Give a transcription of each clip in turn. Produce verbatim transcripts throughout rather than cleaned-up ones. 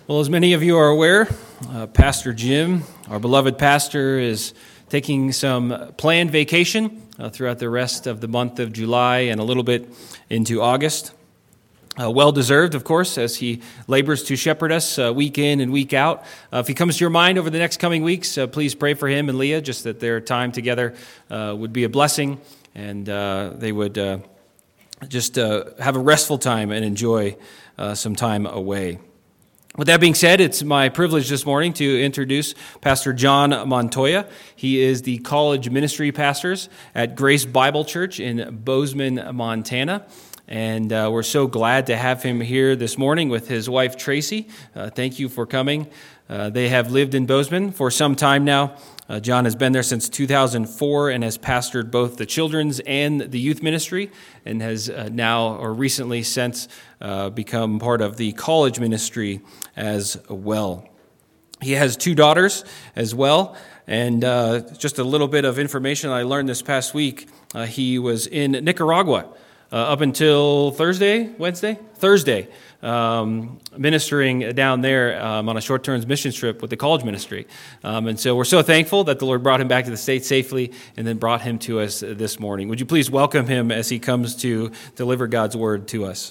Well, as many of you are aware, uh, Pastor Jim, our beloved pastor, is taking some planned vacation uh, throughout the rest of the month of July and a little bit into August. Uh, well-deserved, of course, as he labors to shepherd us uh, week in and week out. Uh, if he comes to your mind over the next coming weeks, uh, please pray for him and Leah, just that their time together uh, would be a blessing and uh, they would uh, just uh, have a restful time and enjoy uh, some time away. With that being said, it's my privilege this morning to introduce Pastor John Montoya. He is the college ministry pastors at Grace Bible Church in Bozeman, Montana. And uh, we're so glad to have him here this morning with his wife, Tracy. Uh, thank you for coming. Uh, they have lived in Bozeman for some time now. Uh, John has been there since two thousand four and has pastored both the children's and the youth ministry, and has uh, now or recently since uh, become part of the college ministry as well. He has two daughters as well, and uh, just a little bit of information I learned this past week. Uh, he was in Nicaragua uh, up until Thursday, Wednesday, Thursday. Um, ministering down there um, on a short-term mission trip with the college ministry. Um, and so we're so thankful that the Lord brought him back to the States safely and then brought him to us this morning. Would you please welcome him as he comes to deliver God's word to us?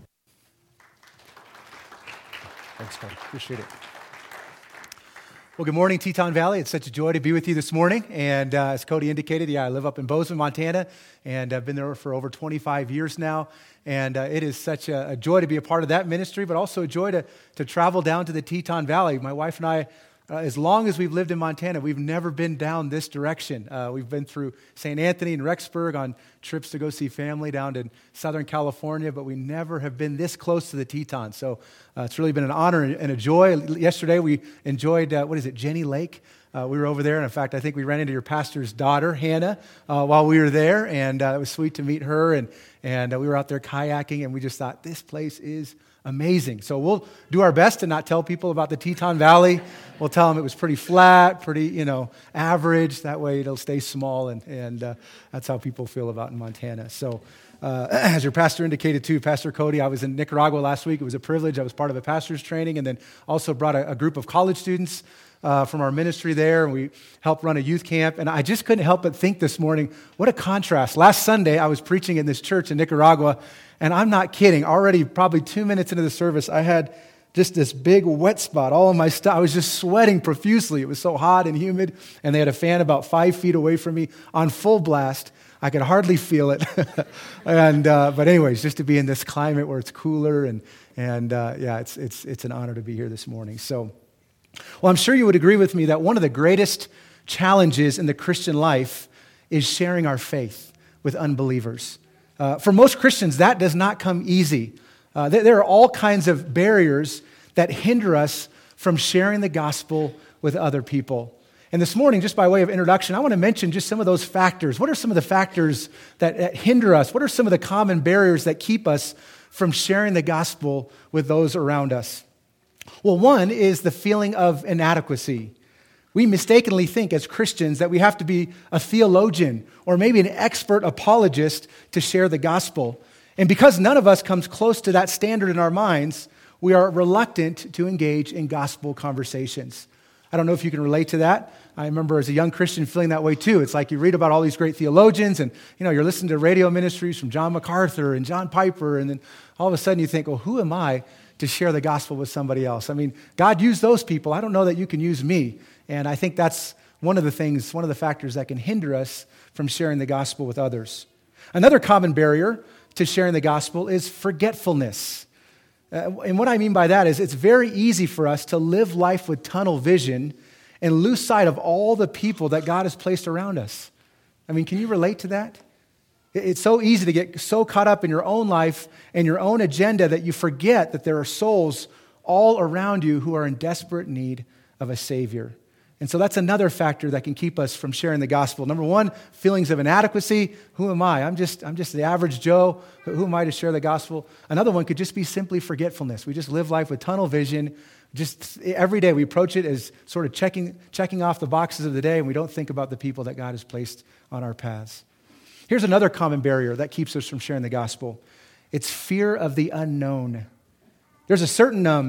Thanks, Cody. Appreciate it. Well, good morning, Teton Valley. It's such a joy to be with you this morning. And uh, as Cody indicated, yeah, I live up in Bozeman, Montana, and I've been there for over twenty-five years now. And uh, it is such a, a joy to be a part of that ministry, but also a joy to, to travel down to the Teton Valley. My wife and I, uh, as long as we've lived in Montana, we've never been down this direction. Uh, we've been through Saint Anthony and Rexburg on trips to go see family down in Southern California, but we never have been this close to the Teton. So uh, it's really been an honor and a joy. Yesterday we enjoyed, uh, what is it, Jenny Lake? Uh, we were over there, and in fact, I think we ran into your pastor's daughter, Hannah, uh, while we were there, and uh, it was sweet to meet her, and, and uh, we were out there kayaking, and we just thought, this place is amazing. So we'll do our best to not tell people about the Teton Valley. We'll tell them it was pretty flat, pretty, you know, average. That way it'll stay small, and, and uh, that's how people feel about in Montana. So uh, as your pastor indicated too, Pastor Cody, I was in Nicaragua last week. It was a privilege. I was part of a pastor's training, and then also brought a, a group of college students Uh, from our ministry there, and we helped run a youth camp. And I just couldn't help but think this morning, what a contrast. Last Sunday, I was preaching in this church in Nicaragua, and I'm not kidding. Already, probably two minutes into the service, I had just this big wet spot all on my stuff. I was just sweating profusely. It was so hot and humid, and they had a fan about five feet away from me on full blast. I could hardly feel it. and uh, But anyways, just to be in this climate where it's cooler, and, and uh, yeah, it's, it's, it's an honor to be here this morning. So, well, I'm sure you would agree with me that one of the greatest challenges in the Christian life is sharing our faith with unbelievers. Uh, for most Christians, that does not come easy. Uh, there, there are all kinds of barriers that hinder us from sharing the gospel with other people. And this morning, just by way of introduction, I want to mention just some of those factors. What are some of the factors that, that hinder us? What are some of the common barriers that keep us from sharing the gospel with those around us? Well, one is the feeling of inadequacy. We mistakenly think as Christians that we have to be a theologian or maybe an expert apologist to share the gospel. And because none of us comes close to that standard in our minds, we are reluctant to engage in gospel conversations. I don't know if you can relate to that. I remember as a young Christian feeling that way too. It's like you read about all these great theologians, and you know, you're listening to radio ministries from John MacArthur and John Piper, and then all of a sudden you think, well, who am I to share the gospel with somebody else? I mean, God used those people. I don't know that you can use me. And I think that's one of the things, one of the factors that can hinder us from sharing the gospel with others. Another common barrier to sharing the gospel is forgetfulness. Uh, and what I mean by that is it's very easy for us to live life with tunnel vision and lose sight of all the people that God has placed around us. I mean, can you relate to that? It's so easy to get so caught up in your own life and your own agenda that you forget that there are souls all around you who are in desperate need of a Savior. And so that's another factor that can keep us from sharing the gospel. Number one, feelings of inadequacy. Who am I? I'm just, I'm just the average Joe. Who am I to share the gospel? Another one could just be simply forgetfulness. We just live life with tunnel vision. Just every day we approach it as sort of checking, checking off the boxes of the day, and we don't think about the people that God has placed on our paths. Here's another common barrier that keeps us from sharing the gospel. It's fear of the unknown. There's a certain um,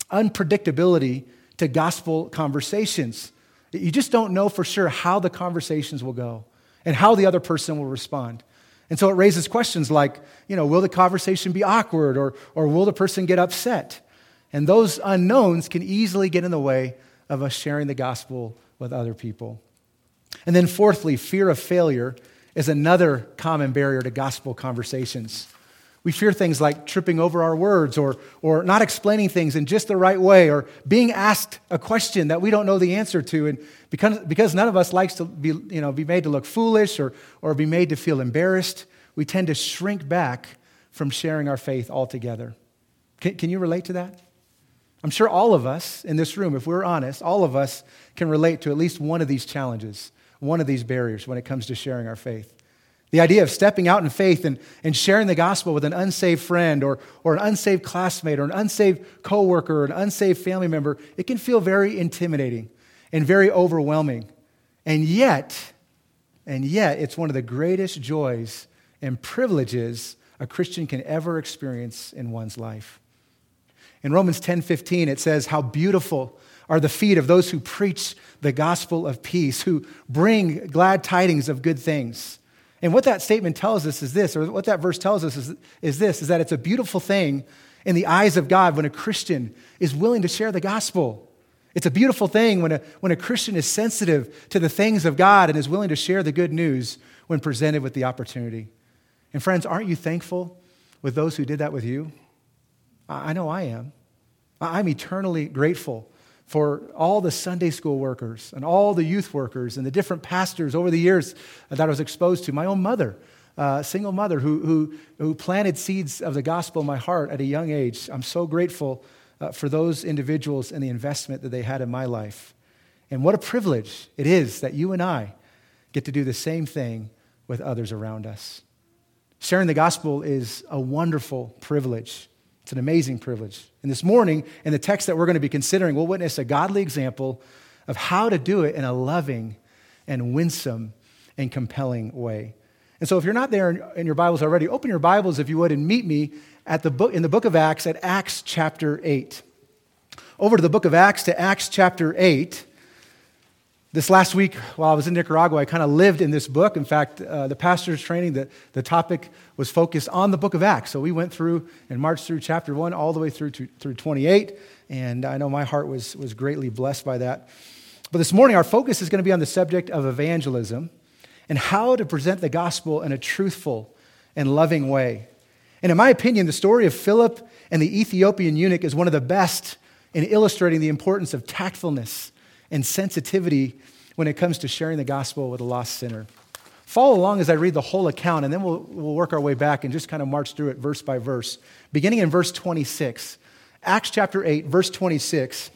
unpredictability to gospel conversations. You just don't know for sure how the conversations will go and how the other person will respond. And so it raises questions like, you know, will the conversation be awkward, or, or will the person get upset? And those unknowns can easily get in the way of us sharing the gospel with other people. And then fourthly, fear of failure is another common barrier to gospel conversations. We fear things like tripping over our words, or, or not explaining things in just the right way, or being asked a question that we don't know the answer to. And because, because none of us likes to be, you know, be made to look foolish, or, or be made to feel embarrassed, we tend to shrink back from sharing our faith altogether. Can, can you relate to that? I'm sure all of us in this room, if we're honest, all of us can relate to at least one of these challenges, one of these barriers when it comes to sharing our faith. The idea of stepping out in faith and, and sharing the gospel with an unsaved friend, or, or an unsaved classmate, or an unsaved coworker, or an unsaved family member, it can feel very intimidating and very overwhelming. And yet, and yet, it's one of the greatest joys and privileges a Christian can ever experience in one's life. In Romans ten fifteen, it says, "How beautiful are the feet of those who preach the gospel of peace, who bring glad tidings of good things." And what that statement tells us is this, or what that verse tells us is, is this, is that it's a beautiful thing in the eyes of God when a Christian is willing to share the gospel. It's a beautiful thing when a, when a Christian is sensitive to the things of God and is willing to share the good news when presented with the opportunity. And friends, aren't you thankful with those who did that with you? I know I am. I'm eternally grateful for all the Sunday school workers and all the youth workers and the different pastors over the years that I was exposed to. My own mother, a uh, single mother who, who, who planted seeds of the gospel in my heart at a young age. I'm so grateful uh, for those individuals and the investment that they had in my life. And what a privilege it is that you and I get to do the same thing with others around us. Sharing the gospel is a wonderful privilege. It's an amazing privilege. And this morning, in the text that we're going to be considering, we'll witness a godly example of how to do it in a loving and winsome and compelling way. And so if you're not there in your Bibles already, open your Bibles, if you would, and meet me at the book in the book of Acts at Acts chapter eight. Over to the book of Acts, to Acts chapter eight. This last week, while I was in Nicaragua, I kind of lived in this book. In fact, uh, the pastor's training, the, the topic was focused on the book of Acts. So we went through and marched through chapter one all the way through to, through twenty-eight. And I know my heart was, was greatly blessed by that. But this morning, our focus is going to be on the subject of evangelism and how to present the gospel in a truthful and loving way. And in my opinion, the story of Philip and the Ethiopian eunuch is one of the best in illustrating the importance of tactfulness and sensitivity when it comes to sharing the gospel with a lost sinner. Follow along as I read the whole account, and then we'll, we'll work our way back and just kind of march through it verse by verse. Beginning in verse twenty-six, Acts chapter eight, verse twenty-six,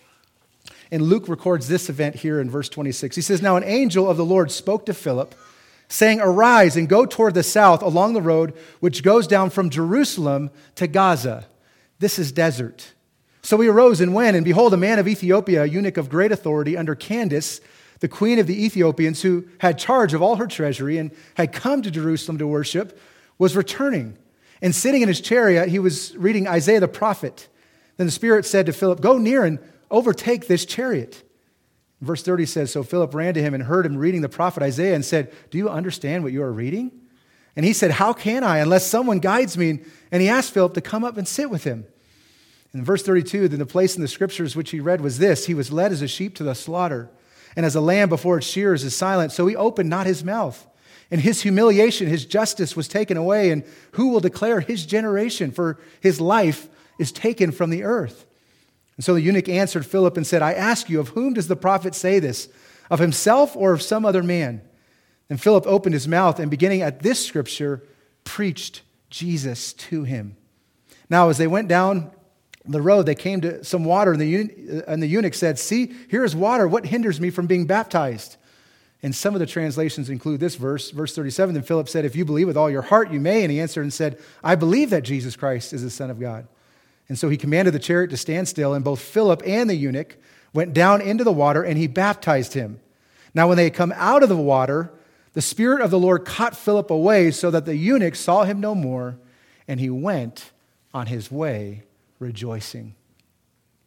and Luke records this event here in verse twenty-six. He says, "Now an angel of the Lord spoke to Philip, saying, 'Arise and go toward the south along the road which goes down from Jerusalem to Gaza. This is desert.' So he arose and went, and behold, a man of Ethiopia, a eunuch of great authority under Candace, the queen of the Ethiopians, who had charge of all her treasury and had come to Jerusalem to worship, was returning. And sitting in his chariot, he was reading Isaiah the prophet. Then the Spirit said to Philip, 'Go near and overtake this chariot.' Verse thirty says, so Philip ran to him and heard him reading the prophet Isaiah and said, 'Do you understand what you are reading?' And he said, 'How can I, unless someone guides me?' And he asked Philip to come up and sit with him. In verse thirty-two, then the place in the scriptures which he read was this: he was led as a sheep to the slaughter, and as a lamb before its shearers is silent, so he opened not his mouth. In his humiliation, his justice was taken away, and who will declare his generation? For his life is taken from the earth.' And so the eunuch answered Philip and said, 'I ask you, of whom does the prophet say this? Of himself or of some other man?' And Philip opened his mouth, and beginning at this scripture, preached Jesus to him. Now, as they went down the road, they came to some water, and the, and the eunuch said, 'See, here is water. What hinders me from being baptized?' And some of the translations include this verse, verse thirty-seven. Then Philip said, 'If you believe with all your heart, you may.' And he answered and said, 'I believe that Jesus Christ is the Son of God.' And so he commanded the chariot to stand still, and both Philip and the eunuch went down into the water, and he baptized him. Now when they had come out of the water, the Spirit of the Lord caught Philip away, so that the eunuch saw him no more, and he went on his way rejoicing."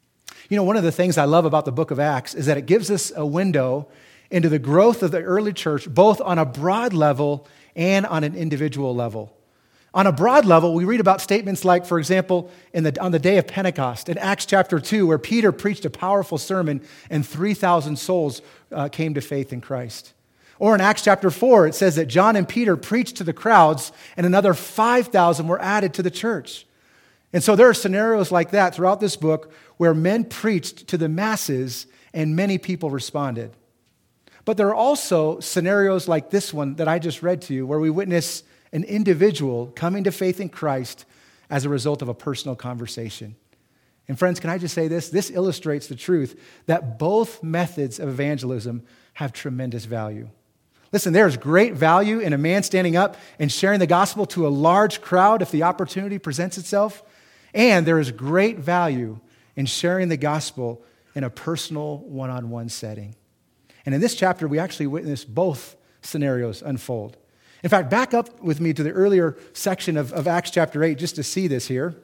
You know, one of the things I love about the book of Acts is that it gives us a window into the growth of the early church, both on a broad level and on an individual level. On a broad level, we read about statements like, for example, in the, on the day of Pentecost, in Acts chapter two, where Peter preached a powerful sermon and three thousand souls uh, came to faith in Christ. Or in Acts chapter four, it says that John and Peter preached to the crowds and another five thousand were added to the church. And so there are scenarios like that throughout this book where men preached to the masses and many people responded. But there are also scenarios like this one that I just read to you where we witness an individual coming to faith in Christ as a result of a personal conversation. And friends, can I just say this? This illustrates the truth that both methods of evangelism have tremendous value. Listen, there is great value in a man standing up and sharing the gospel to a large crowd if the opportunity presents itself. And there is great value in sharing the gospel in a personal one-on-one setting. And in this chapter, we actually witness both scenarios unfold. In fact, back up with me to the earlier section of, of Acts chapter eight just to see this here.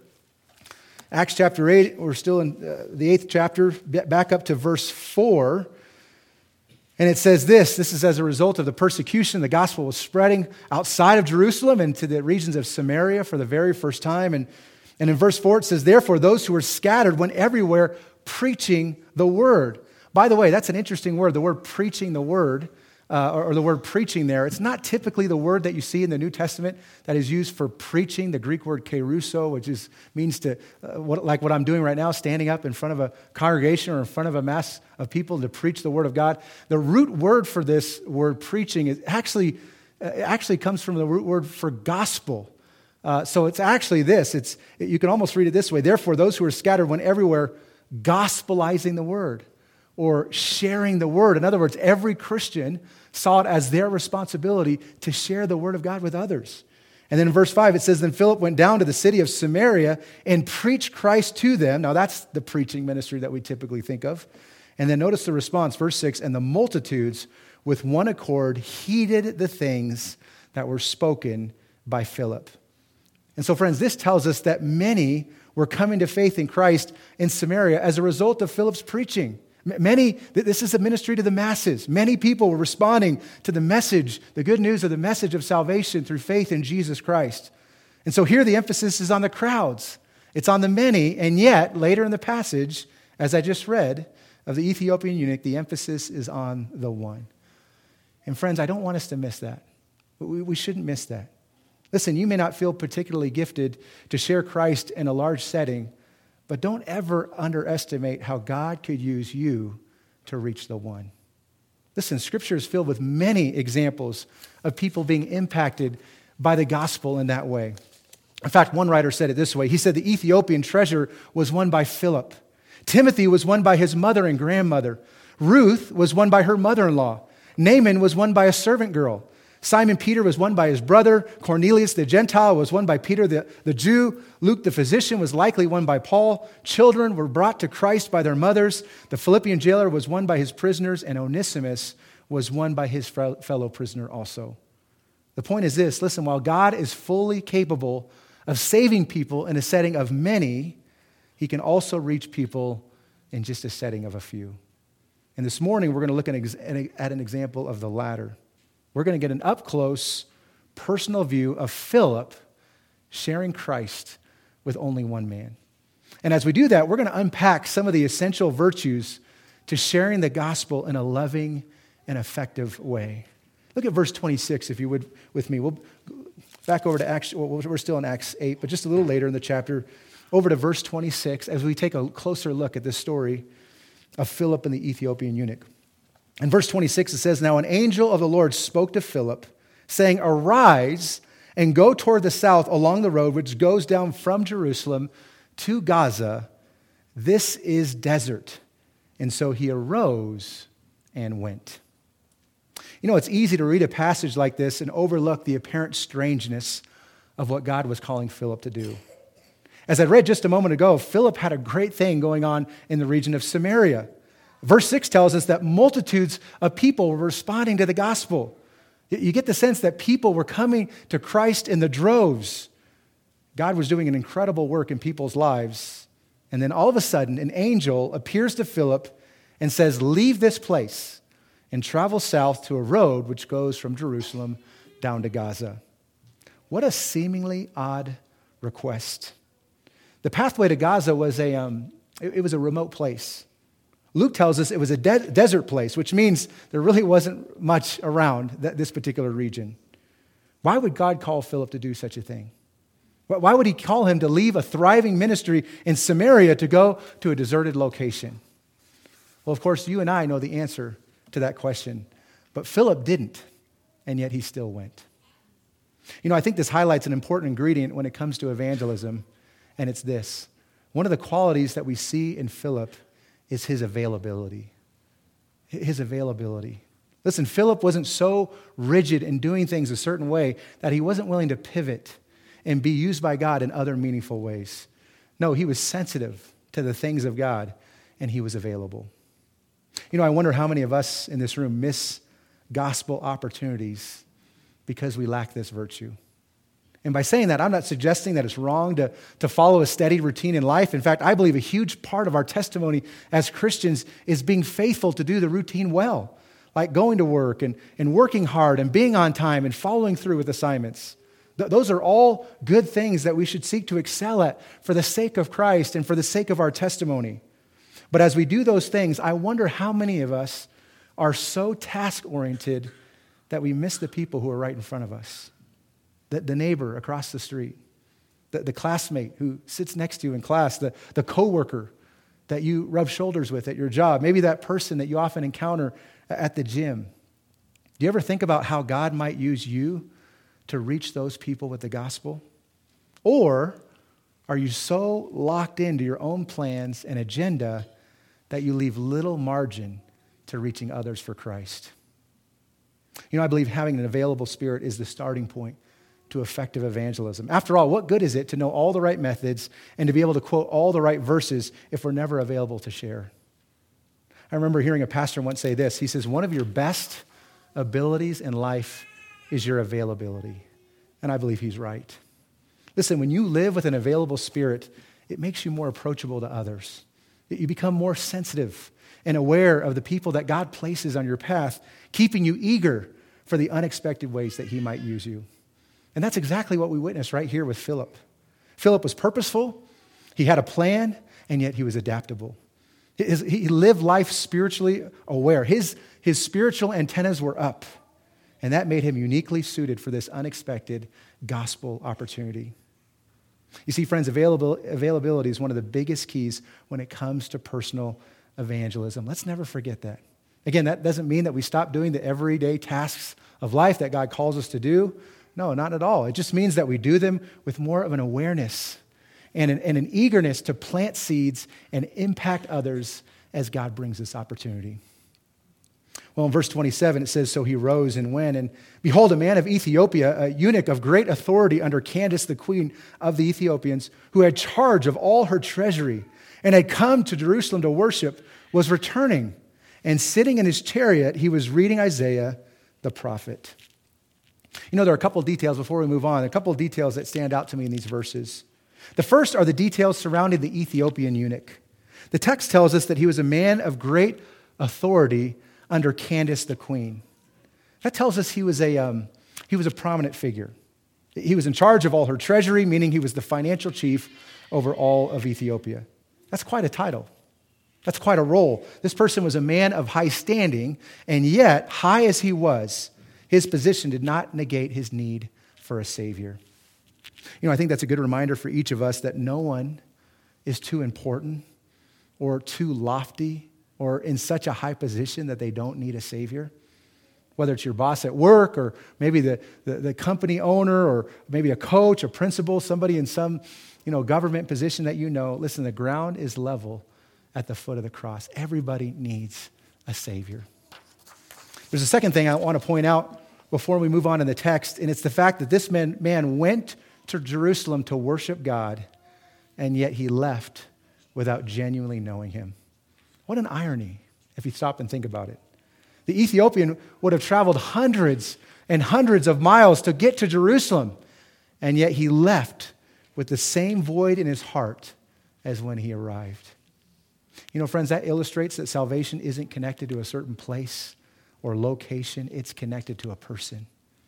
Acts chapter eight, we're still in uh, the eighth chapter, back up to verse four. And it says this, this is as a result of the persecution, the gospel was spreading outside of Jerusalem and to the regions of Samaria for the very first time. And, and in verse four, it says, therefore, those who were scattered went everywhere preaching the word. By the way, that's an interesting word, the word preaching the word. Uh, or, or the word preaching there, it's not typically the word that you see in the New Testament that is used for preaching, the Greek word keruso, which is means to, uh, what, like what I'm doing right now, standing up in front of a congregation or in front of a mass of people to preach the word of God. The root word for this word preaching is actually, uh, it actually comes from the root word for gospel. Uh, so it's actually this, it's you can almost read it this way, therefore those who are scattered went everywhere gospelizing the word, or sharing the word. In other words, every Christian saw it as their responsibility to share the word of God with others. And then in verse five, it says, then Philip went down to the city of Samaria and preached Christ to them. Now that's the preaching ministry that we typically think of. And then notice the response, verse six, and the multitudes with one accord heeded the things that were spoken by Philip. And so friends, this tells us that many were coming to faith in Christ in Samaria as a result of Philip's preaching. Many, this is a ministry to the masses. Many people were responding to the message, the good news of the message of salvation through faith in Jesus Christ. And so here the emphasis is on the crowds. It's on the many, and yet later in the passage, as I just read, of the Ethiopian eunuch, the emphasis is on the one. And friends, I don't want us to miss that. We, we shouldn't miss that. Listen, you may not feel particularly gifted to share Christ in a large setting, but don't ever underestimate how God could use you to reach the one. Listen, Scripture is filled with many examples of people being impacted by the gospel in that way. In fact, one writer said it this way. He said the Ethiopian treasure was won by Philip. Timothy was won by his mother and grandmother. Ruth was won by her mother-in-law. Naaman was won by a servant girl. Simon Peter was won by his brother. Cornelius the Gentile was won by Peter the, the Jew. Luke the physician was likely won by Paul. Children were brought to Christ by their mothers. The Philippian jailer was won by his prisoners, and Onesimus was won by his fellow prisoner also. The point is this, listen, while God is fully capable of saving people in a setting of many, he can also reach people in just a setting of a few. And this morning, we're going to look at an example of the latter. We're going to get an up-close, personal view of Philip sharing Christ with only one man. And as we do that, we're going to unpack some of the essential virtues to sharing the gospel in a loving and effective way. Look at verse twenty-six, if you would, with me. We'll back over to Acts, well, we're still in Acts eight, but just a little later in the chapter, over to verse twenty-six, as we take a closer look at this story of Philip and the Ethiopian eunuch. In verse twenty-six, it says, now an angel of the Lord spoke to Philip, saying, arise and go toward the south along the road which goes down from Jerusalem to Gaza. This is desert. And so he arose and went. You know, it's easy to read a passage like this and overlook the apparent strangeness of what God was calling Philip to do. As I read just a moment ago, Philip had a great thing going on in the region of Samaria. Verse six tells us that multitudes of people were responding to the gospel. You get the sense that people were coming to Christ in the droves. God was doing an incredible work in people's lives, And then all of a sudden, an angel appears to Philip and says, leave this place and travel south to a road which goes from Jerusalem down to Gaza. What a seemingly odd request. The pathway to Gaza was a, um, it, it was a remote place. Luke tells us it was a de- desert place, which means there really wasn't much around th- this particular region. Why would God call Philip to do such a thing? Why would he call him to leave a thriving ministry in Samaria to go to a deserted location? Well, of course, you and I know the answer to that question, but Philip didn't, and yet he still went. You know, I think this highlights an important ingredient when it comes to evangelism, and it's this. One of the qualities that we see in Philip is his availability. His availability. Listen, Philip wasn't so rigid in doing things a certain way that he wasn't willing to pivot and be used by God in other meaningful ways. No, he was sensitive to the things of God, and he was available. You know, I wonder how many of us in this room miss gospel opportunities because we lack this virtue. And by saying that, I'm not suggesting that it's wrong to, to follow a steady routine in life. In fact, I believe a huge part of our testimony as Christians is being faithful to do the routine well, like going to work and, and working hard and being on time and following through with assignments. Th- those are all good things that we should seek to excel at for the sake of Christ and for the sake of our testimony. But as we do those things, I wonder how many of us are so task-oriented that we miss the people who are right in front of us. The, the neighbor across the street, the, the classmate who sits next to you in class, the, the coworker that you rub shoulders with at your job, maybe that person that you often encounter at the gym. Do you ever think about how God might use you to reach those people with the gospel? Or are you so locked into your own plans and agenda that you leave little margin to reaching others for Christ? You know, I believe having an available spirit is the starting point to effective evangelism. After all, what good is it to know all the right methods and to be able to quote all the right verses if we're never available to share? I remember hearing a pastor once say this. He says, one of your best abilities in life is your availability. And I believe he's right. Listen, when you live with an available spirit, it makes you more approachable to others. You become more sensitive and aware of the people that God places on your path, keeping you eager for the unexpected ways that he might use you. And that's exactly what we witnessed right here with Philip. Philip was purposeful, he had a plan, and yet he was adaptable. His, he lived life spiritually aware. His, his spiritual antennas were up, and that made him uniquely suited for this unexpected gospel opportunity. You see, friends, available, availability is one of the biggest keys when it comes to personal evangelism. Let's never forget that. Again, that doesn't mean that we stop doing the everyday tasks of life that God calls us to do. No, not at all. It just means that we do them with more of an awareness and an, and an eagerness to plant seeds and impact others as God brings this opportunity. Well, in verse twenty-seven, it says, so he rose and went, and behold, a man of Ethiopia, a eunuch of great authority under Candace, the queen of the Ethiopians, who had charge of all her treasury and had come to Jerusalem to worship, was returning, and sitting in his chariot, he was reading Isaiah the prophet. You know, there are a couple of details before we move on, a couple of details that stand out to me in these verses. The first are the details surrounding the Ethiopian eunuch. The text tells us that he was a man of great authority under Candace the queen. That tells us he was a, um, he was a prominent figure. He was in charge of all her treasury, meaning he was the financial chief over all of Ethiopia. That's quite a title. That's quite a role. This person was a man of high standing, and yet, high as he was, his position did not negate his need for a Savior. You know, I think that's a good reminder for each of us that no one is too important or too lofty or in such a high position that they don't need a Savior. Whether it's your boss at work or maybe the, the, the company owner or maybe a coach, a principal, somebody in some you know, government position that you know, listen, the ground is level at the foot of the cross. Everybody needs a Savior. There's a second thing I want to point out before we move on in the text, and it's the fact that this man, man went to Jerusalem to worship God, and yet he left without genuinely knowing him. What an irony if you stop and think about it. The Ethiopian would have traveled hundreds and hundreds of miles to get to Jerusalem, and yet he left with the same void in his heart as when he arrived. You know, friends, that illustrates that salvation isn't connected to a certain place or location. It's connected to a person.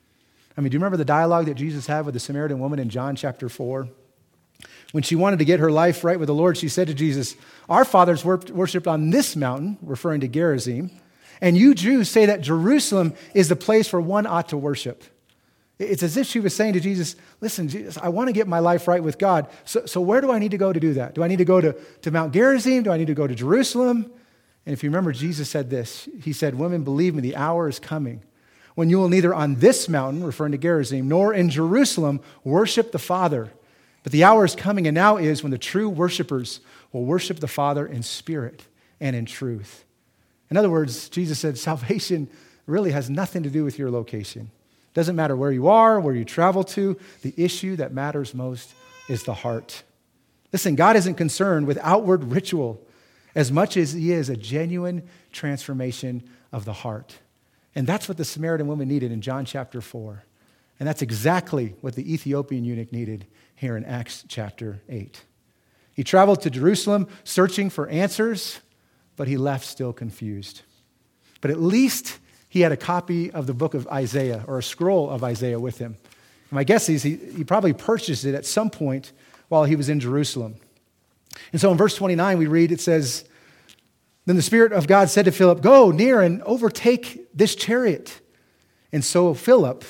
I mean, do you remember the dialogue that Jesus had with the Samaritan woman in John chapter four? When she wanted to get her life right with the Lord, she said to Jesus, our fathers worshiped on this mountain, referring to Gerizim, and you Jews say that Jerusalem is the place where one ought to worship. It's as if she was saying to Jesus, listen, Jesus, I want to get my life right with God. So, so where do I need to go to do that? Do I need to go to, to Mount Gerizim? Do I need to go to Jerusalem? And if you remember, Jesus said this. He said, women, believe me, the hour is coming when you will neither on this mountain, referring to Gerizim, nor in Jerusalem worship the Father. But the hour is coming, and now is, when the true worshipers will worship the Father in spirit and in truth. In other words, Jesus said, salvation really has nothing to do with your location. Doesn't matter where you are, where you travel to. The issue that matters most is the heart. Listen, God isn't concerned with outward ritual as much as he is a genuine transformation of the heart. And that's what the Samaritan woman needed in John chapter four. And that's exactly what the Ethiopian eunuch needed here in Acts chapter eight. He traveled to Jerusalem searching for answers, but he left still confused. But at least he had a copy of the book of Isaiah, or a scroll of Isaiah with him. And my guess is he, he probably purchased it at some point while he was in Jerusalem. And so in verse twenty-nine we read, it says, then the Spirit of God said to Philip, go near and overtake this chariot. And so Philip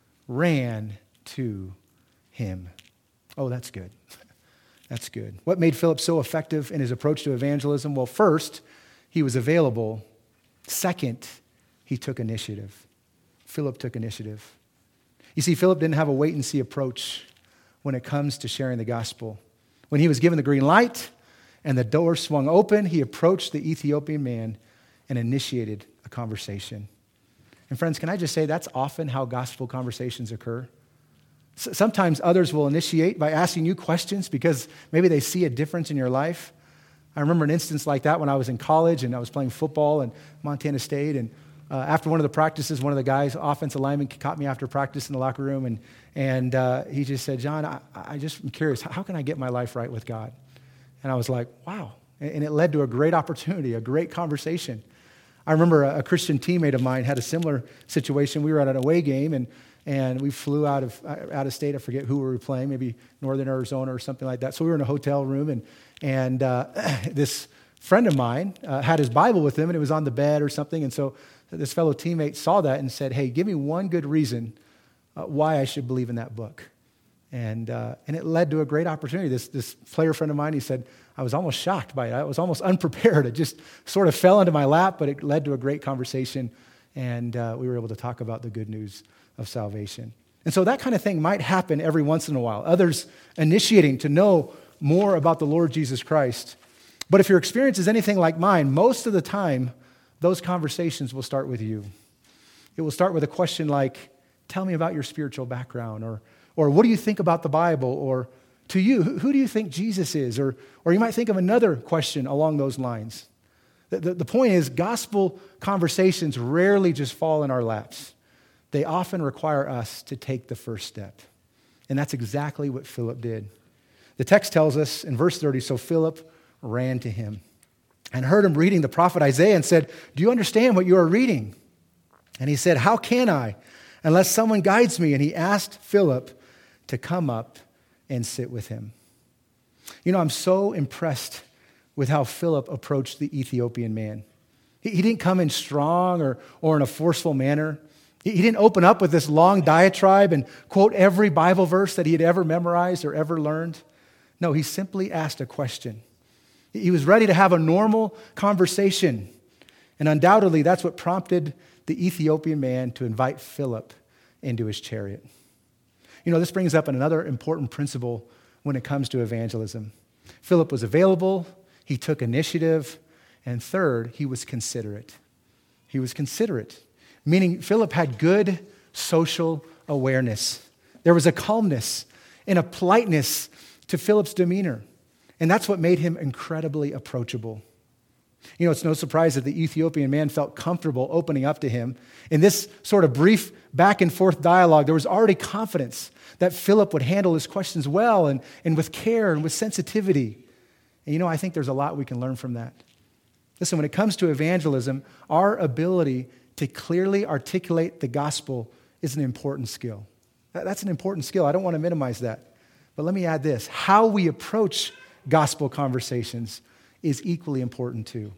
ran to him. Oh, that's good. That's good. What made Philip so effective in his approach to evangelism? Well, first, he was available. Second, he took initiative. Philip took initiative. You see, Philip didn't have a wait-and-see approach when it comes to sharing the gospel. When he was given the green light and the door swung open, he approached the Ethiopian man and initiated a conversation. And friends, can I just say that's often how gospel conversations occur? Sometimes others will initiate by asking you questions because maybe they see a difference in your life. I remember an instance like that when I was in college and I was playing football in Montana State. And uh, after one of the practices, one of the guys, offensive lineman, caught me after practice in the locker room. And, and uh, he just said, John, I, I just am curious, how can I get my life right with God? And I was like, wow. And it led to a great opportunity, a great conversation. I remember a, a Christian teammate of mine had a similar situation. We were at an away game, and And we flew out of out of state. I forget who we were playing, maybe Northern Arizona or something like that. So we were in a hotel room, and and uh, this friend of mine uh, had his Bible with him, and it was on the bed or something. And so this fellow teammate saw that and said, "Hey, give me one good reason uh, why I should believe in that book." And uh, and it led to a great opportunity. This this player friend of mine, he said, I was almost shocked by it. I was almost unprepared. It just sort of fell into my lap, but it led to a great conversation, and uh, we were able to talk about the good news of salvation. And so that kind of thing might happen every once in a while. Others initiating to know more about the Lord Jesus Christ. But if your experience is anything like mine, most of the time, those conversations will start with you. It will start with a question like, tell me about your spiritual background, or or what do you think about the Bible, or to you, who do you think Jesus is? Or, or you might think of another question along those lines. The, the, the point is, gospel conversations rarely just fall in our laps. They often require us to take the first step. And that's exactly what Philip did. The text tells us in verse thirty, so Philip ran to him and heard him reading the prophet Isaiah and said, do you understand what you are reading? And he said, how can I, unless someone guides me? And he asked Philip to come up and sit with him. You know, I'm so impressed with how Philip approached the Ethiopian man. He, he didn't come in strong or, or in a forceful manner. He, he didn't open up with this long diatribe and quote every Bible verse that he had ever memorized or ever learned. No, he simply asked a question. He was ready to have a normal conversation. And undoubtedly, that's what prompted the Ethiopian man to invite Philip into his chariot. You know, this brings up another important principle when it comes to evangelism. Philip was available, he took initiative, and third, he was considerate. He was considerate, meaning Philip had good social awareness. There was a calmness and a politeness to Philip's demeanor, and that's what made him incredibly approachable. You know, it's no surprise that the Ethiopian man felt comfortable opening up to him. In this sort of brief back and forth dialogue, there was already confidence that Philip would handle his questions well and, and with care and with sensitivity. And you know, I think there's a lot we can learn from that. Listen, when it comes to evangelism, our ability to clearly articulate the gospel is an important skill. That's an important skill. I don't want to minimize that. But let me add this. How we approach gospel conversations is equally important too.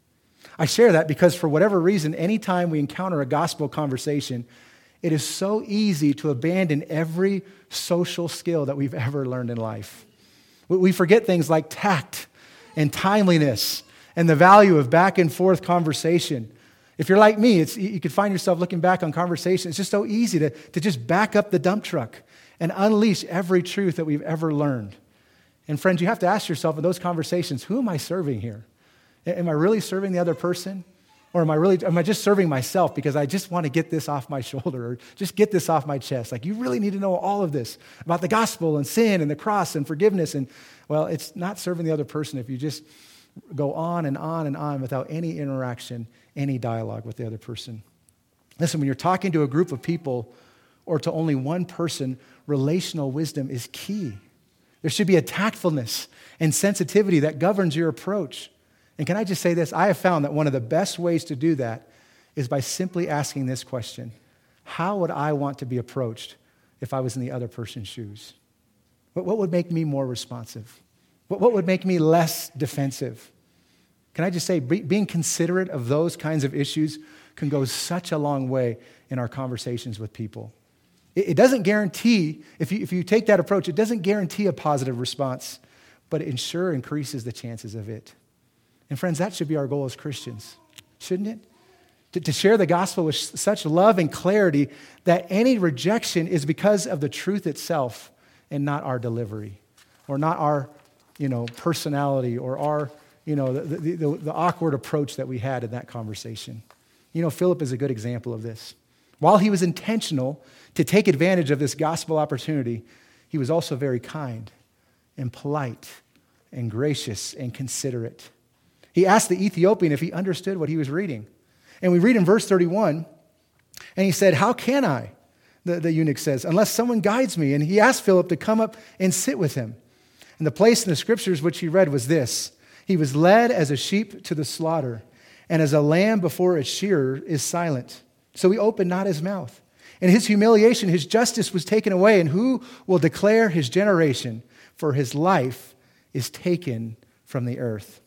I share that because for whatever reason, anytime we encounter a gospel conversation, it is so easy to abandon every social skill that we've ever learned in life. We forget things like tact and timeliness and the value of back and forth conversation. If you're like me, it's, you could find yourself looking back on conversations. It's just so easy to, to just back up the dump truck and unleash every truth that we've ever learned. And friends, you have to ask yourself in those conversations, who am I serving here? Am I really serving the other person? Or am I really, am I just serving myself because I just want to get this off my shoulder or just get this off my chest? Like, you really need to know all of this about the gospel and sin and the cross and forgiveness. And, well, it's not serving the other person if you just go on and on and on without any interaction, any dialogue with the other person. Listen, when you're talking to a group of people or to only one person, relational wisdom is key. There should be a tactfulness and sensitivity that governs your approach. And can I just say this? I have found that one of the best ways to do that is by simply asking this question: how would I want to be approached if I was in the other person's shoes? What would make me more responsive? What would make me less defensive? Can I just say, being considerate of those kinds of issues can go such a long way in our conversations with people. It doesn't guarantee, if you, if you take that approach, it doesn't guarantee a positive response, but it sure increases the chances of it. And friends, that should be our goal as Christians, shouldn't it? To, to share the gospel with such love and clarity that any rejection is because of the truth itself and not our delivery or not our, you know, personality or our, you know, the, the, the, the awkward approach that we had in that conversation. You know, Philip is a good example of this. While he was intentional to take advantage of this gospel opportunity, he was also very kind and polite and gracious and considerate. He asked the Ethiopian if he understood what he was reading. And we read in verse thirty-one, and he said, "How can I?" The, the eunuch says, "unless someone guides me." And he asked Philip to come up and sit with him. And the place in the scriptures which he read was this: "He was led as a sheep to the slaughter, and as a lamb before its shearer is silent. So he opened not his mouth. In his humiliation, his justice was taken away. And who will declare his generation? For his life is taken from the earth."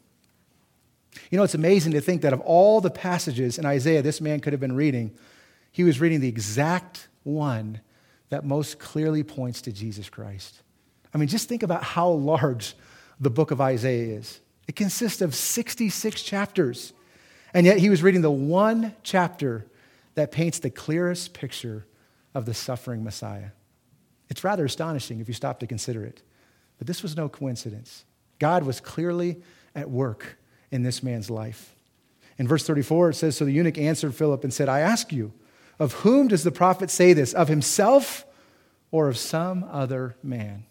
You know, it's amazing to think that of all the passages in Isaiah this man could have been reading, he was reading the exact one that most clearly points to Jesus Christ. I mean, just think about how large the book of Isaiah is. It consists of sixty-six chapters, and yet he was reading the one chapter that paints the clearest picture of the suffering Messiah. It's rather astonishing if you stop to consider it, but this was no coincidence. God was clearly at work in this man's life. In verse thirty-four, it says, "So the eunuch answered Philip and said, I ask you, of whom does the prophet say this? Of himself or of some other man?"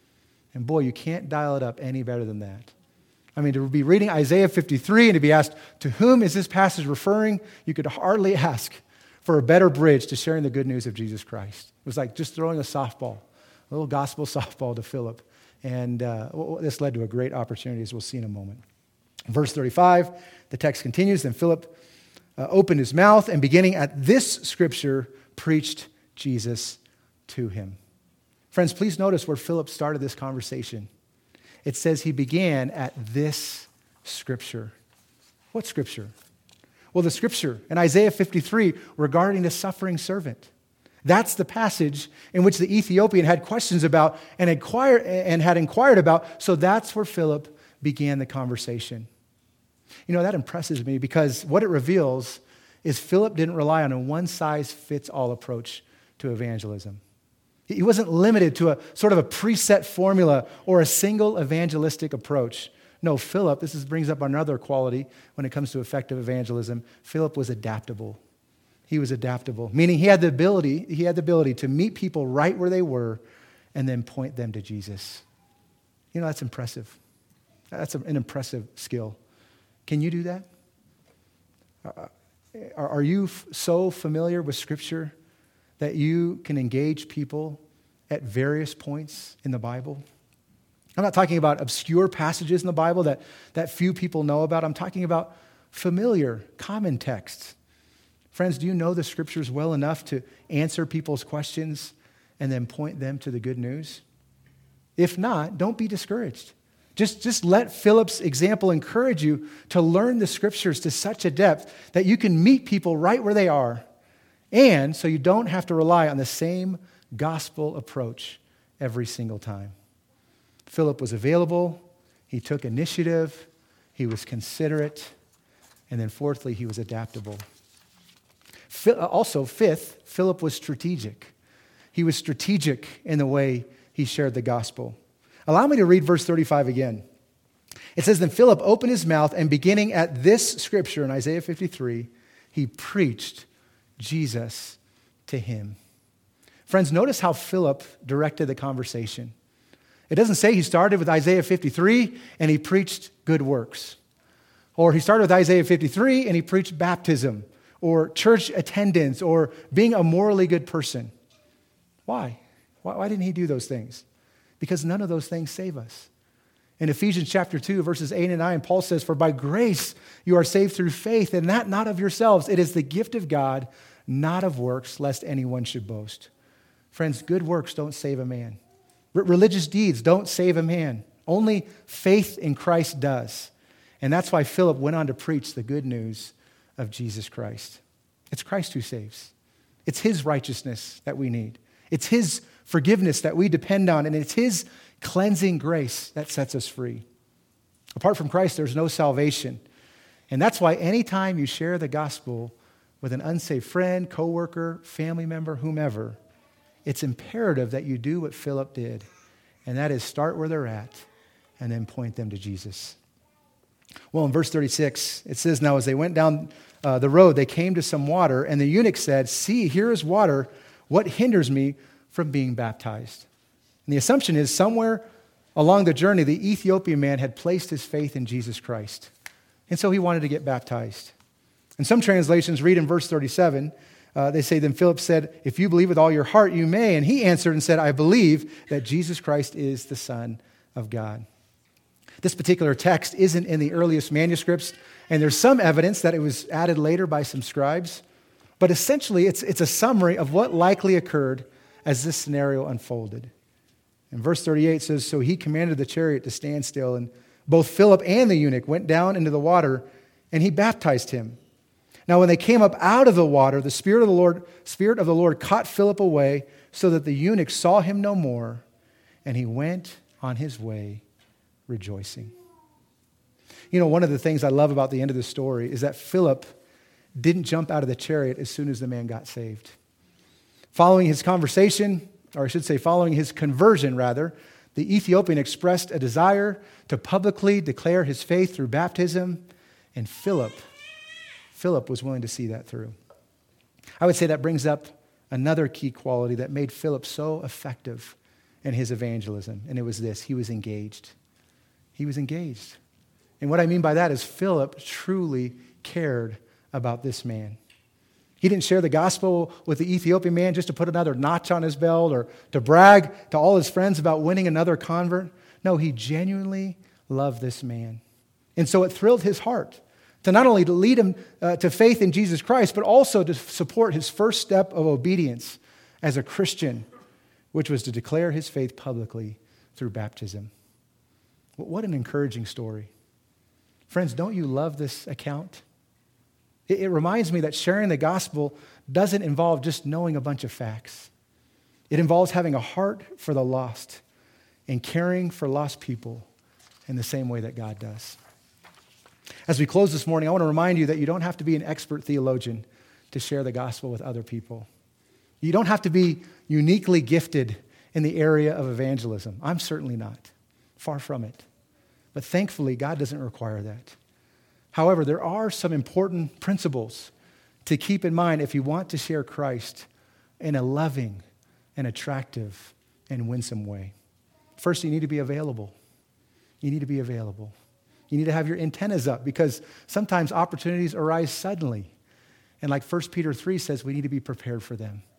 And boy, you can't dial it up any better than that. I mean, to be reading Isaiah fifty-three and to be asked, to whom is this passage referring? You could hardly ask for a better bridge to sharing the good news of Jesus Christ. It was like just throwing a softball, a little gospel softball to Philip. And uh, this led to a great opportunity, as we'll see in a moment. Verse thirty-five, the text continues, "Then Philip uh, opened his mouth and beginning at this scripture, preached Jesus to him." Friends, please notice where Philip started this conversation. It says he began at this scripture. What scripture? Well, the scripture in Isaiah fifty-three regarding the suffering servant. That's the passage in which the Ethiopian had questions about and, inquire, and had inquired about. So that's where Philip began the conversation. You know, that impresses me because what it reveals is Philip didn't rely on a one-size-fits-all approach to evangelism. He wasn't limited to a sort of a preset formula or a single evangelistic approach. No, Philip, this is, brings up another quality when it comes to effective evangelism. Philip was adaptable. He was adaptable, meaning he had the ability, he had the ability to meet people right where they were and then point them to Jesus. You know, that's impressive. That's an impressive skill. Can you do that? Are you so familiar with Scripture that you can engage people at various points in the Bible? I'm not talking about obscure passages in the Bible that, that few people know about. I'm talking about familiar, common texts. Friends, do you know the scriptures well enough to answer people's questions and then point them to the good news? If not, don't be discouraged. Just, just let Philip's example encourage you to learn the scriptures to such a depth that you can meet people right where they are, and so you don't have to rely on the same gospel approach every single time. Philip was available, he took initiative, he was considerate, and then fourthly, he was adaptable. Also, fifth, Philip was strategic. He was strategic in the way he shared the gospel. Allow me to read verse thirty-five again. It says, then Philip opened his mouth, and beginning at this scripture in Isaiah fifty-three, he preached Jesus to him. Friends, notice how Philip directed the conversation. It doesn't say he started with Isaiah fifty-three and he preached good works. Or he started with Isaiah fifty-three and he preached baptism, or church attendance, or being a morally good person. Why? Why, why didn't he do those things? Because none of those things save us. In Ephesians chapter two, verses eight and nine, Paul says, for by grace you are saved through faith, and that not of yourselves. It is the gift of God, not of works, lest anyone should boast. Friends, good works don't save a man. R- religious deeds don't save a man. Only faith in Christ does. And that's why Philip went on to preach the good news of Jesus Christ. It's Christ who saves. It's his righteousness that we need. It's his forgiveness that we depend on, and it's his cleansing grace that sets us free. Apart from Christ, there's no salvation. And that's why anytime you share the gospel with an unsaved friend, coworker, family member, whomever, it's imperative that you do what Philip did, and that is start where they're at and then point them to Jesus. Well, in verse thirty-six, it says, now as they went down uh, the road, they came to some water, and the eunuch said, see, here is water. What hinders me from being baptized? And the assumption is somewhere along the journey, the Ethiopian man had placed his faith in Jesus Christ. And so he wanted to get baptized. And some translations read in verse thirty-seven, uh, they say, then Philip said, if you believe with all your heart, you may. And he answered and said, I believe that Jesus Christ is the Son of God. This particular text isn't in the earliest manuscripts, and there's some evidence that it was added later by some scribes. But essentially, it's, it's a summary of what likely occurred as this scenario unfolded. And verse thirty-eight says, so he commanded the chariot to stand still, and both Philip and the eunuch went down into the water, and he baptized him. Now when they came up out of the water, the Spirit of the Lord, Spirit of the Lord caught Philip away, so that the eunuch saw him no more, and he went on his way rejoicing. You know, one of the things I love about the end of the story is that Philip didn't jump out of the chariot as soon as the man got saved. Following his conversation, or I should say following his conversion rather, the Ethiopian expressed a desire to publicly declare his faith through baptism, and Philip, Philip was willing to see that through. I would say that brings up another key quality that made Philip so effective in his evangelism, and it was this: he was engaged. He was engaged. And what I mean by that is Philip truly cared about this man. He didn't share the gospel with the Ethiopian man just to put another notch on his belt or to brag to all his friends about winning another convert. No, he genuinely loved this man. And so it thrilled his heart to not only to lead him uh, to faith in Jesus Christ, but also to support his first step of obedience as a Christian, which was to declare his faith publicly through baptism. What an encouraging story. Friends, don't you love this account? It, it reminds me that sharing the gospel doesn't involve just knowing a bunch of facts. It involves having a heart for the lost and caring for lost people in the same way that God does. As we close this morning, I want to remind you that you don't have to be an expert theologian to share the gospel with other people. You don't have to be uniquely gifted in the area of evangelism. I'm certainly not. Far from it. But thankfully, God doesn't require that. However, there are some important principles to keep in mind if you want to share Christ in a loving and attractive and winsome way. First, you need to be available. You need to be available. You need to have your antennas up because sometimes opportunities arise suddenly. And like First Peter three says, we need to be prepared for them.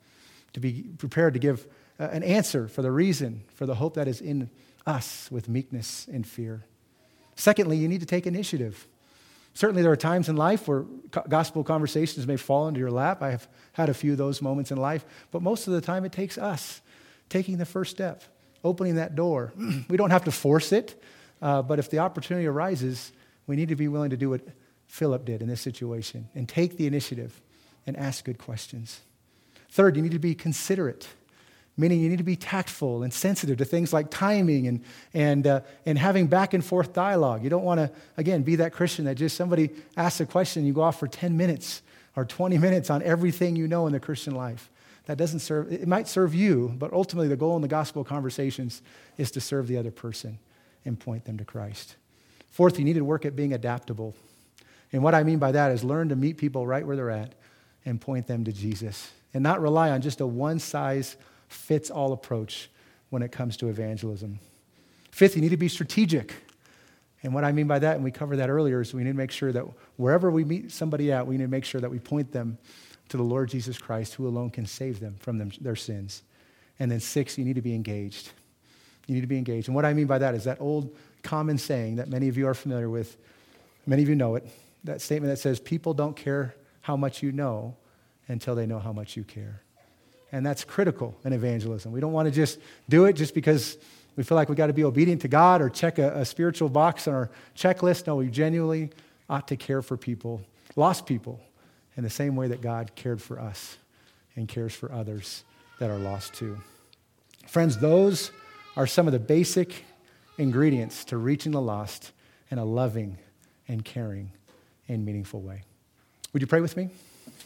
to be prepared to give uh, an answer for the reason, for the hope that is in us with meekness and fear. Secondly, you need to take initiative. Certainly there are times in life where gospel conversations may fall into your lap. I have had a few of those moments in life, but most of the time it takes us taking the first step, opening that door. We don't have to force it, uh, but if the opportunity arises, we need to be willing to do what Philip did in this situation and take the initiative and ask good questions. Third, you need to be considerate, meaning you need to be tactful and sensitive to things like timing and and uh, and having back and forth dialogue. You don't want to, again, be that Christian that just somebody asks a question, you go off for ten minutes or twenty minutes on everything you know in the Christian life. That doesn't serve, it might serve you, but ultimately the goal in the gospel conversations is to serve the other person and point them to Christ. Fourth, you need to work at being adaptable. And what I mean by that is learn to meet people right where they're at and point them to Jesus and not rely on just a one-size-fits-all approach when it comes to evangelism. Fifth, you need to be strategic. And what I mean by that, and we covered that earlier, is we need to make sure that wherever we meet somebody at, we need to make sure that we point them to the Lord Jesus Christ, who alone can save them from them, their sins. And then six, you need to be engaged. You need to be engaged. And what I mean by that is that old common saying that many of you are familiar with, many of you know it, that statement that says, people don't care how much you know until they know how much you care. And that's critical in evangelism. We don't want to just do it just because we feel like we got to be obedient to God or check a, a spiritual box on our checklist. No, we genuinely ought to care for people, lost people, in the same way that God cared for us and cares for others that are lost too. Friends, those are some of the basic ingredients to reaching the lost in a loving and caring and meaningful way. Would you pray with me?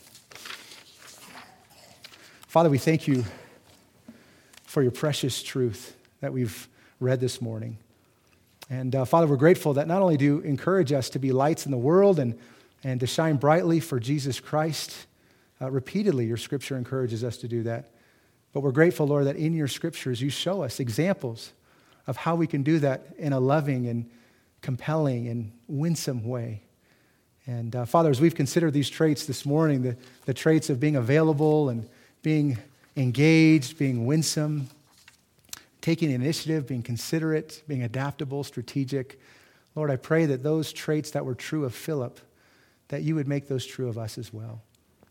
Father, we thank you for your precious truth that we've read this morning. And uh, Father, we're grateful that not only do you encourage us to be lights in the world and, and to shine brightly for Jesus Christ, uh, repeatedly your scripture encourages us to do that. But we're grateful, Lord, that in your scriptures you show us examples of how we can do that in a loving and compelling and winsome way. And uh, Father, as we've considered these traits this morning, the, the traits of being available and being engaged, being winsome, taking initiative, being considerate, being adaptable, strategic, Lord, I pray that those traits that were true of Philip, that you would make those true of us as well.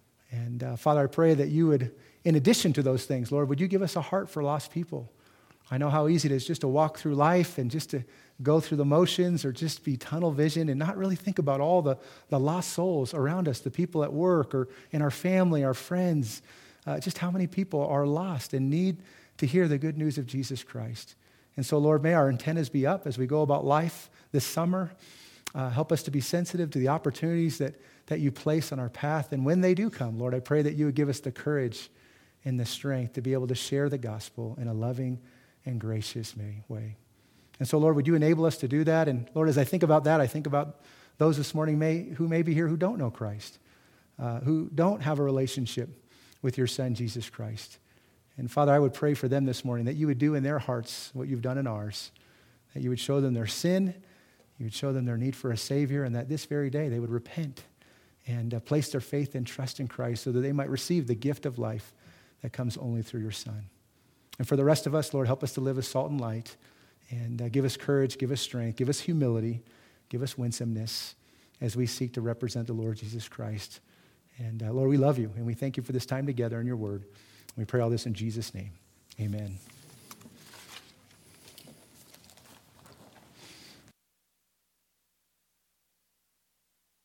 And uh, Father, I pray that you would, in addition to those things, Lord, would you give us a heart for lost people? I know how easy it is just to walk through life and just to go through the motions or just be tunnel vision and not really think about all the, the lost souls around us, the people at work or in our family, our friends, uh, just how many people are lost and need to hear the good news of Jesus Christ. And so, Lord, may our antennas be up as we go about life this summer. Uh, help us to be sensitive to the opportunities that, that you place on our path. And when they do come, Lord, I pray that you would give us the courage and the strength to be able to share the gospel in a loving and gracious way. And so, Lord, would you enable us to do that? And Lord, as I think about that, I think about those this morning may, who may be here who don't know Christ, uh, who don't have a relationship with your Son, Jesus Christ. And Father, I would pray for them this morning that you would do in their hearts what you've done in ours, that you would show them their sin, you would show them their need for a Savior, and that this very day they would repent and uh, place their faith and trust in Christ so that they might receive the gift of life that comes only through your Son. And for the rest of us, Lord, help us to live as salt and light, and uh, give us courage, give us strength, give us humility, give us winsomeness as we seek to represent the Lord Jesus Christ. And uh, Lord, we love you, and we thank you for this time together in your word. We pray all this in Jesus' name. Amen.